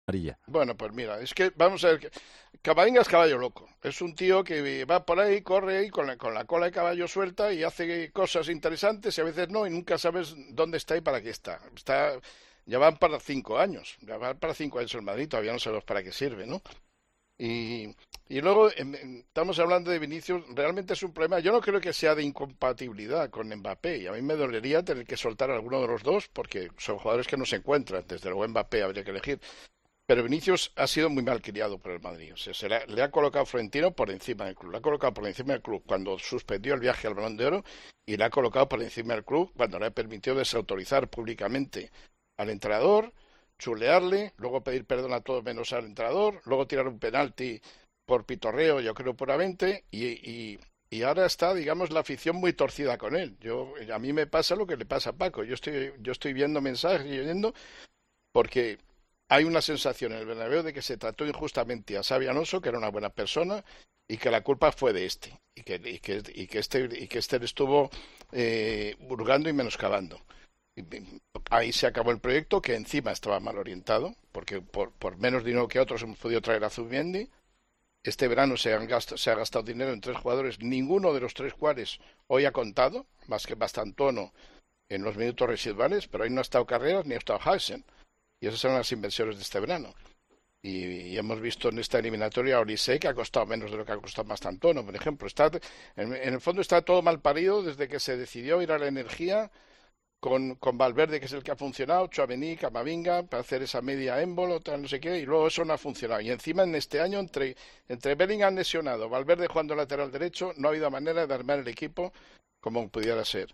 amarilla. Bueno, pues mira, es que vamos a ver, Camavinga es caballo loco. Es un tío que va por ahí, corre ahí con la cola de caballo suelta y hace cosas interesantes y a veces no, y nunca sabes dónde está y para qué está. Ya van para 5 años, ya van para 5 años el Madrid, todavía no sabemos para qué sirve, ¿no? Y, y luego estamos hablando de Vinicius, realmente es un problema. Yo no creo que sea de incompatibilidad con Mbappé, y a mí me dolería tener que soltar a alguno de los dos porque son jugadores que no se encuentran. Desde luego Mbappé habría que elegir. Pero Vinicius ha sido muy mal criado por el Madrid. O sea, le ha colocado Florentino por encima del club. Le ha colocado por encima del club cuando suspendió el viaje al Balón de Oro y le ha colocado por encima del club cuando le ha permitido desautorizar públicamente al entrenador, chulearle, luego pedir perdón a todos menos al entrenador, luego tirar un penalti por pitorreo, yo creo puramente, y ahora está, digamos, la afición muy torcida con él. A mí me pasa lo que le pasa a Paco. Yo estoy viendo mensajes y oyendo porque hay una sensación en el Bernabéu de que se trató injustamente a Xabi Alonso, que era una buena persona, y que la culpa fue de este, y que este le estuvo hurgando y menoscabando. Ahí se acabó el proyecto, que encima estaba mal orientado, porque por menos dinero que otros hemos podido traer a Zubimendi. Este verano se ha gastado dinero en 3 jugadores, ninguno de los 3 cuales hoy ha contado, más que Bastantono en los minutos residuales, pero ahí no ha estado Carreras ni ha estado Haasen. Y esas son las inversiones de este verano. Y hemos visto en esta eliminatoria a Olise, que ha costado menos de lo que ha costado Mastantono, por ejemplo. En el fondo está todo mal parido desde que se decidió ir a la energía con Valverde, que es el que ha funcionado, Tchouaméni, Camavinga, para hacer esa media émbolo, tal, no sé qué, y luego eso no ha funcionado. Y encima en este año, entre Bellingham lesionado, Valverde jugando lateral derecho, no ha habido manera de armar el equipo como pudiera ser.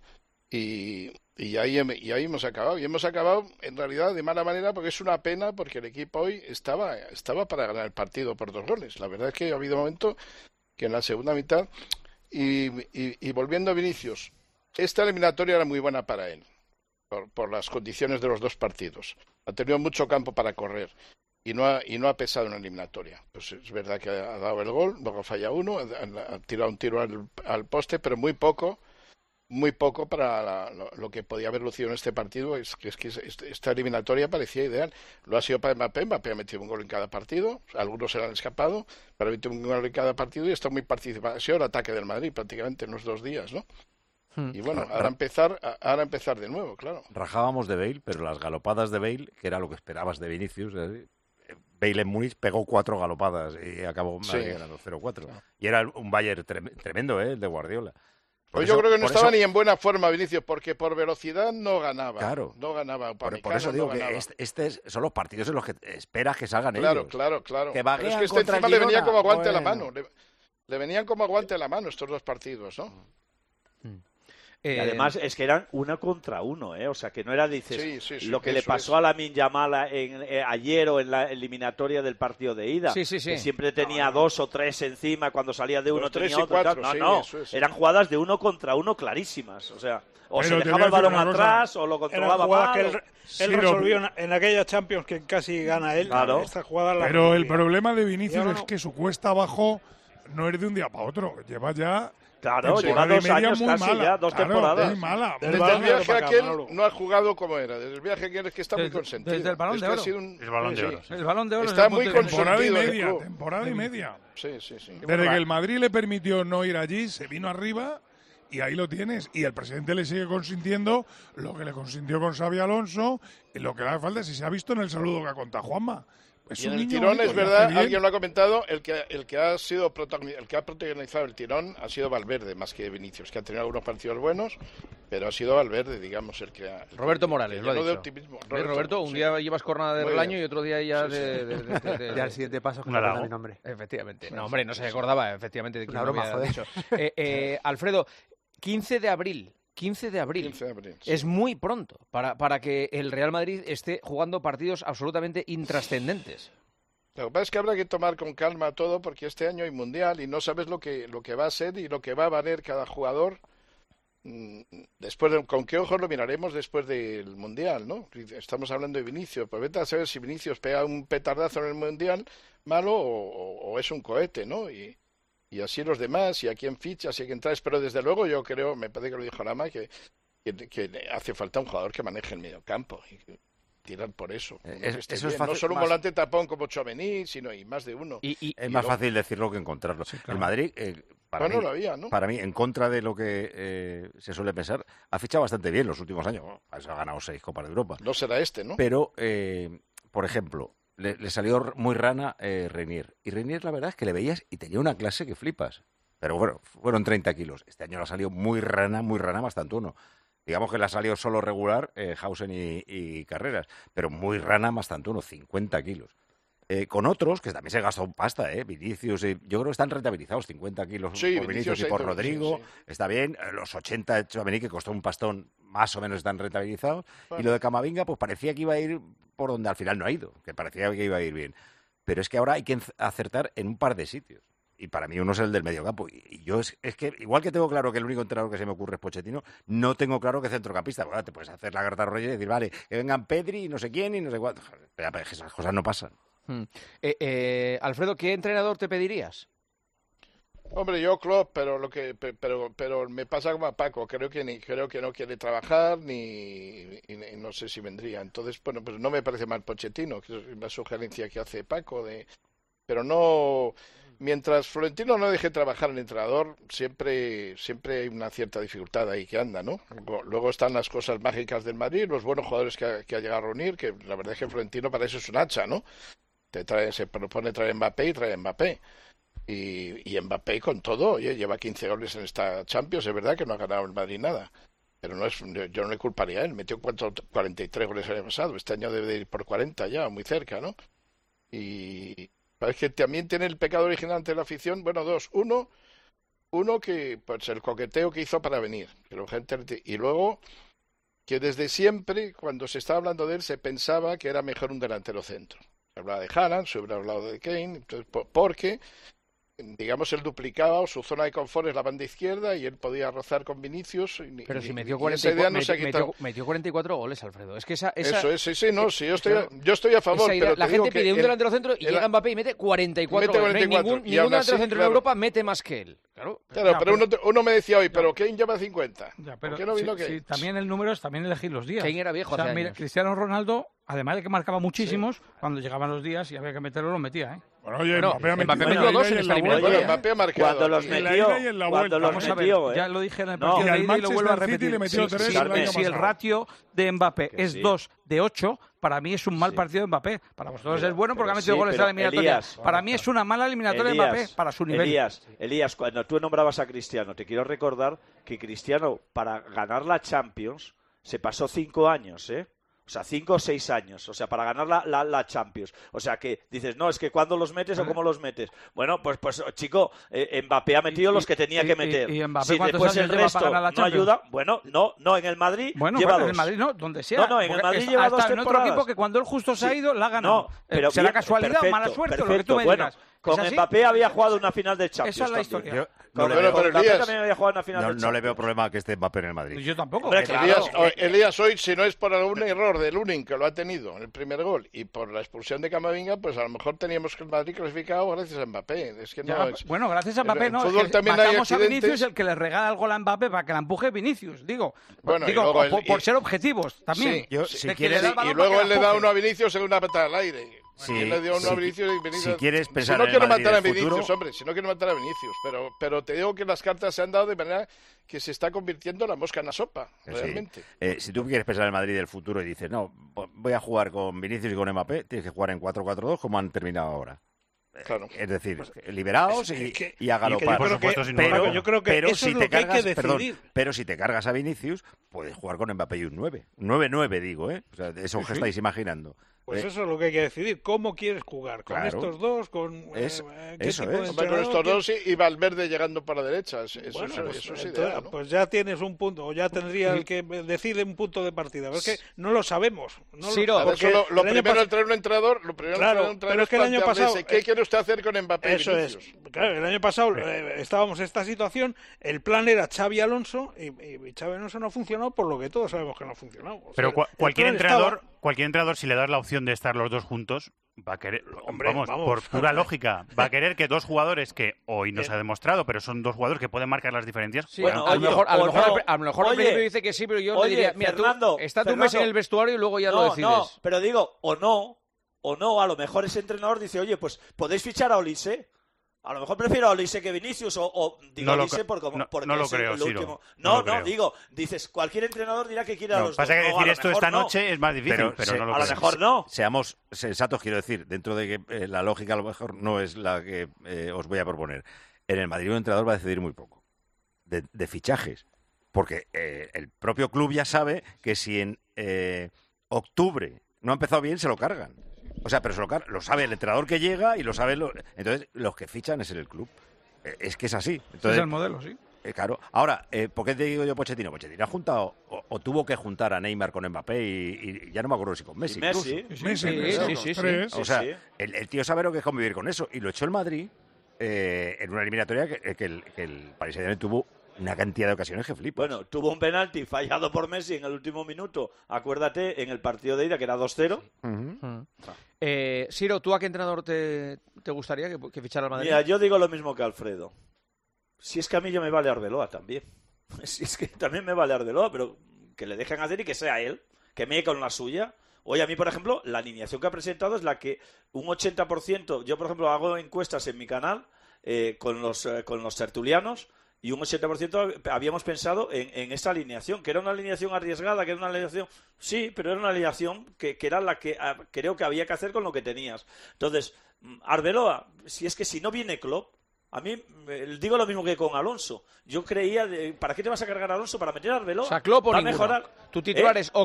Y ahí hemos acabado. Y hemos acabado, en realidad, de mala manera, porque es una pena, porque el equipo hoy estaba para ganar el partido por 2 goles. La verdad es que ha habido momentos que en la segunda mitad, y volviendo a Vinicius, esta eliminatoria era muy buena para él por las condiciones de los dos partidos. Ha tenido mucho campo para correr y no ha pesado en la eliminatoria. Pues es verdad que ha dado el gol, luego falla uno, ha tirado un tiro al poste, pero muy poco para lo que podía haber lucido en este partido. Es que esta eliminatoria parecía ideal. Lo ha sido para Mbappé. Mbappé ha metido un gol en cada partido, algunos se le han escapado, pero ha metido un gol en cada partido y está muy participado. Ha sido el ataque del Madrid prácticamente en los 2 días, ¿no? Y bueno, ahora empezar de nuevo, claro. Rajábamos de Bale, pero las galopadas de Bale, que era lo que esperabas de Vinicius, Bale en Múnich pegó 4 galopadas y acabó Madrid ganando 0-4. Claro. Y era un Bayern tremendo, el de Guardiola. Pues yo creo que no estaba ni en buena forma Vinicius, porque por velocidad no ganaba. Claro. No ganaba. Por eso digo que son los partidos en los que esperas que salgan ellos. Claro. Que Pero es que encima le venía como aguante a la mano. Le venían como aguante a la mano estos dos partidos, ¿no? Y además es que eran 1-1, ¿eh? O sea, que no era, dices, sí, lo que le pasó a Lamine Yamal ayer o en la eliminatoria del partido de ida. Sí. Que siempre tenía 2 o 3 encima cuando salía de uno, 3 tenía y otro. 4, No, eso es. eran jugadas de 1-1 clarísimas. O sea, o Pero se dejaba el balón atrás o lo Eran controlaba jugadas mal. que él resolvió en aquella Champions que casi gana él. Claro. Esta jugada la Pero el resolvía. problema de Vinicius Y ahora es no. que su cuesta abajo no es de un día para otro. Lleva ya Claro, lleva temporada y 2 media años muy casi mala. ya, 2 Claro, temporadas. muy mala. Del Desde Balón el de Oro viaje para acá, aquel Manolo. no ha jugado como era. Desde el viaje aquel es que está muy consentido. desde el Balón Es de que ha Oro. sido un... El Balón de Oro. El Balón de Oro Está desde el muy punto de vista- Temporada y consentido el media, club. temporada y media. Sí. Desde que el Madrid le permitió no ir allí, se vino arriba y ahí lo tienes. Y el presidente le sigue consintiendo lo que le consintió con Xabi Alonso, y lo que le hace falta, si se ha visto en el saludo que ha contado Juanma. Es Y en un el niño tirón, bonito, es y verdad, hace bien. alguien lo ha comentado, el que ha protagonizado el tirón ha sido Valverde, más que Vinicius, que ha tenido algunos partidos buenos, pero ha sido Valverde, digamos, el que ha... Roberto Morales, lo ha llenó de dicho. optimismo. Roberto, un sí. día llevas jornada de Muy relaño bien. y otro día ya Sí, sí. Ya el siguiente paso es que Un no halago. ponga mi nombre. Efectivamente. No, hombre, no se acordaba, efectivamente, de quién Una lo broma, había joder. dicho. Alfredo, 15 de abril. 15 de abril. 15 de abril, sí. Es muy pronto para que el Real Madrid esté jugando partidos absolutamente intrascendentes. Lo que pasa es que habrá que tomar con calma todo, porque este año hay Mundial y no sabes lo que va a ser y lo que va a valer cada jugador. ¿Con qué ojos lo miraremos después del Mundial, no? Estamos hablando de Vinicius, pues vete a saber si Vinicius pega un petardazo en el Mundial malo o es un cohete, ¿no? Y así los demás, y a quién fichas y a quién traes, pero desde luego yo creo, me parece que lo dijo Lama, que hace falta un jugador que maneje el mediocampo. tirar por eso. Eso es no fácil, solo un volante tapón como Tchouaméni, sino y más de uno. Es más fácil decirlo que encontrarlo. Sí, claro. El Madrid, para mí, en contra de lo que se suele pensar, ha fichado bastante bien los últimos años. Ha ganado 6 Copas de Europa. No será ¿no? Pero, por ejemplo, le salió muy rana Reinier. Y Reinier, la verdad es que le veías y tenía una clase que flipas. Pero bueno, fueron 30 kilos. Este año le ha salido muy rana Mastantuono. Digamos que le ha salido solo regular Hausen y Carreras, pero muy rana Mastantuono, 50 kilos. Con otros, que también se gastó un pasta, Vinicius, yo creo que están rentabilizados, 50 kilos por Vinicius y por Rodrigo, está bien, los 80 de Tchouaméni, que costó un pastón, más o menos están rentabilizados, y lo de Camavinga, pues parecía que iba a ir por donde al final no ha ido, que parecía que iba a ir bien. Pero es que ahora hay que acertar en un par de sitios. Y para mí uno es el del mediocampo. Y yo es que, igual que tengo claro que el único entrenador que se me ocurre es Pochettino, no tengo claro que centrocampista. Bueno, te puedes hacer la carta rollo y decir, vale, que vengan Pedri y no sé quién y no sé cuánto. Pero esas cosas no pasan. Alfredo, ¿qué entrenador te pedirías? Hombre, yo Klopp, pero me pasa como a Paco, creo que no quiere trabajar ni no sé si vendría. Entonces, bueno, pues no me parece mal Pochettino, que es la sugerencia que hace Paco pero no. Mientras Florentino no deje trabajar al entrenador, siempre hay una cierta dificultad ahí que anda, ¿no? Luego están las cosas mágicas del Madrid, los buenos jugadores que ha llegado a reunir, que la verdad es que Florentino para eso es un hacha, ¿no? Se propone traer Mbappé y trae Mbappé. Y Mbappé con todo, oye, lleva 15 goles en esta Champions, es verdad que no ha ganado el Madrid nada. Pero yo no le culparía a él, metió 43 goles el año pasado, este año debe de ir por 40 ya, muy cerca, ¿no? Y es que también tiene el pecado original ante la afición, bueno, dos. Uno que, pues el coqueteo que hizo para venir, y luego que desde siempre, cuando se estaba hablando de él, se pensaba que era mejor un delantero centro. Se hablaba de Haaland, se hubiera hablado de Kane, entonces, porque, digamos, él duplicaba, o su zona de confort es la banda izquierda y él podía rozar con Vinicius. Pero si metió 44 goles, Alfredo. Es que esa eso es, sí, yo estoy a favor. Pero la gente pide un delantero centro y llega Mbappé y mete 44 goles. Ningún delantero centro en Europa mete más que él. Claro, pero uno me decía hoy, pero Kane lleva 50. ¿Por qué no vino Kane? Sí, también el número es también elegir los días. Kane era viejo hace años. Cristiano Ronaldo, además de que marcaba muchísimos, cuando llegaban los días y había que meterlo, los metía, Bueno, oye, Mbappé metió 2 en esta eliminatoria. Mbappé ha marcado. Cuando los metió, ya lo dije en el partido de ida y lo vuelvo a repetir. Si el ratio de Mbappé es 2 de 8, para mí es un mal partido de Mbappé. Para vosotros es bueno porque ha metido goles en la eliminatoria. Para mí es una mala eliminatoria de Mbappé para su nivel. Elías, cuando tú nombrabas a Cristiano, te quiero recordar que Cristiano, para ganar la Champions, se pasó 5 años, O sea, 5 o 6 años, o sea, para ganar la Champions. O sea, que dices, no, es que ¿cuándo los metes o cómo los metes? Bueno, pues chico, Mbappé ha metido los que tenía que meter. ¿Y Mbappé si después el resto no ayuda, bueno, no, en el Madrid lleva 2. En el Madrid no, donde sea. No, en el Madrid lleva 2 temporadas. En otro equipo que cuando él justo se ha ido, la ha ganado. No, pero ¿será casualidad o mala suerte? Lo que tú me digas. Con Mbappé había jugado una final de Champions. Esa es la historia. No le veo problema que esté Mbappé en el Madrid. Yo tampoco. Elías hoy, si no es por algún error de Lunin, que lo ha tenido en el primer gol, y por la expulsión de Camavinga, pues a lo mejor teníamos que el Madrid clasificado gracias a Mbappé. Es que bueno, gracias a Mbappé no. Es que matamos a Vinicius, el que le regala el gol a Mbappé para que la empuje Vinicius. Digo por ser objetivos también. Y luego él le da uno a Vinicius en una patada al aire. Si quieres pensar no quiero matar a Vinicius, futuro, hombre, si no quiero matar a Vinicius, pero te digo que las cartas se han dado de manera que se está convirtiendo la mosca en la sopa, realmente. Si tú quieres pensar en el Madrid del futuro y dices, no, voy a jugar con Vinicius y con Mbappé, tienes que jugar en 4-4-2 como han terminado ahora. Claro. Es decir, liberaos y a galopar. Yo creo que eso es lo que hay que decidir. Pero si te cargas a Vinicius, puedes jugar con Mbappé y un 9. 9-9, digo, ¿eh? O sea, eso que estáis imaginando. Pues eso es lo que hay que decidir. ¿Cómo quieres jugar? ¿Con estos dos? ¿Con eso es. Con estos dos y Valverde llegando para la derecha. Eso sí. Pues ya tienes un punto, o ya tendría el que decide un punto de partida. Pero es que no lo sabemos. Lo primero al traer un entrenador, pero es que el año pasado... ¿Qué quiere usted hacer con Mbappé? Eso es. Claro, el año pasado estábamos en esta situación, el plan era Xavi Alonso y Xavi Alonso no funcionó por lo que todos sabemos que no ha funcionado. Pero cualquier entrenador, si le das la opción de estar los dos juntos, va a querer, vamos, por pura lógica, va a querer que dos jugadores que hoy no se ha demostrado, pero son dos jugadores que pueden marcar las diferencias. Sí, bueno, a lo mejor al principio dice que sí, pero yo le diría, mira, Fernando, está tu mes en el vestuario y luego ya lo decides. No, pero digo, o no, a lo mejor ese entrenador dice, oye, pues podéis fichar a Olise. A lo mejor prefiero a Olise que Vinicius, o digo Olise porque no lo es creo, el Ciro. último. No, digo, dices, cualquier entrenador dirá que quiere a los pasa dos. Que decir esto esta noche es más difícil, pero no lo creo. A lo mejor no. Seamos sensatos, quiero decir, dentro de que la lógica a lo mejor no es la que os voy a proponer. En el Madrid un entrenador va a decidir muy poco de fichajes, porque el propio club ya sabe que si en octubre no ha empezado bien, se lo cargan. O sea, pero lo sabe el entrenador que llega y lo sabe... Entonces, los que fichan es el club. Es que es así. Entonces, es el modelo, sí. Claro. Ahora, ¿por qué te digo yo Pochettino? Pochettino ha juntado o tuvo que juntar a Neymar con Mbappé y ya no me acuerdo si con Messi. Sí. O sea, el tío sabe lo que es convivir con eso. Y lo echó el Madrid en una eliminatoria que el Paris Saint-Germain tuvo una cantidad de ocasiones que flipas. Bueno, tuvo un penalti fallado por Messi en el último minuto, acuérdate, en el partido de ida, que era 2-0. Ciro, ¿tú a qué entrenador te gustaría que fichara al Madrid? Mira, yo digo lo mismo que Alfredo. Si es que a mí ya me vale Arbeloa también. Si es que también me vale Arbeloa, pero que le dejen hacer y que sea él, que me con la suya. Hoy a mí, por ejemplo, la alineación que ha presentado es la que un 80%, yo por ejemplo hago encuestas en mi canal con los tertulianos, y un 80% habíamos pensado en esa alineación, que era una alineación arriesgada, que era una alineación... Sí, pero era una alineación que era la que creo que había que hacer con lo que tenías. Entonces, Arbeloa, si no viene Klopp, a mí digo lo mismo que con Alonso. Yo creía, ¿para qué te vas a cargar a Alonso? Para meter a Arbeloa. O sea, Klopp o va a ninguno. mejorar. Tu titular es